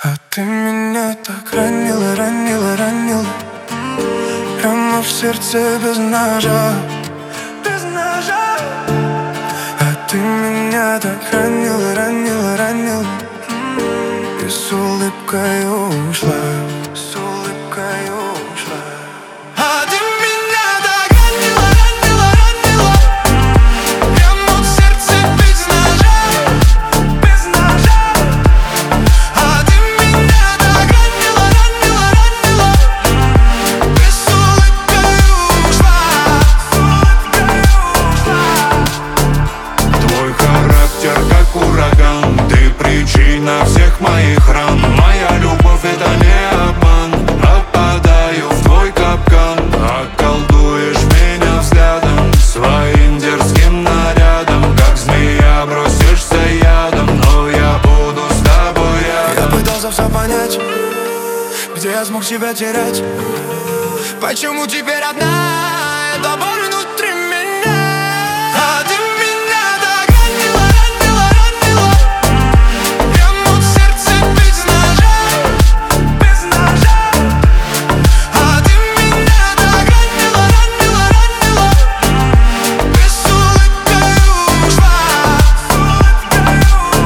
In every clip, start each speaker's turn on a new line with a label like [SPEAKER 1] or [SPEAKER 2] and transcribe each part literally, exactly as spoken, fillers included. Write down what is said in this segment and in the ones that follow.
[SPEAKER 1] А ты меня так ранила, ранила, ранила, прямо в сердце без ножа, без ножа. А ты меня так ранила, ранила, ранила, и с улыбкой ушла, с улыбкой ушла. А ты меня так ранила, ранила, ранила, прямо в сердце без ножа, без ножа. А ты меня так ранила, ранила, ранила, и с улыбкой ушла, с улыбкой ушла.
[SPEAKER 2] Твой характер как ураган, ты причина всех моих ран. Моя любовь — это не обман, попадаю в твой капкан. Околдуешь меня взглядом, своим дерзким нарядом. Как змея бросишься ядом, но я буду с тобой рядом.
[SPEAKER 1] Я пытался все понять, где я смог себя терять, почему теперь одна эта боль внутри меня. А ты меня так ранила, ранила, ранила, прямо в сердце без ножа, без ножа. А ты меня так ранила, ранила, ранила, и с улыбкой ушла, с улыбкой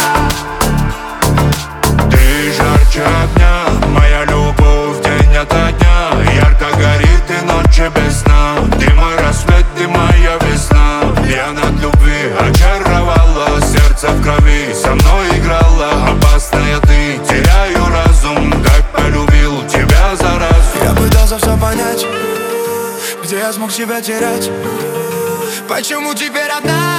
[SPEAKER 1] ушла.
[SPEAKER 2] Ты жарче огня, моя любовь день ото дня. Ярко горит и ночи без сна. Ты мой рассвет, ты моя весна. Я над любви очаровала, сердце в крови со мной играла. Опасная ты, теряю разум, как полюбил тебя за раз.
[SPEAKER 1] Я пытался все понять, где я смог себя терять, почему теперь одна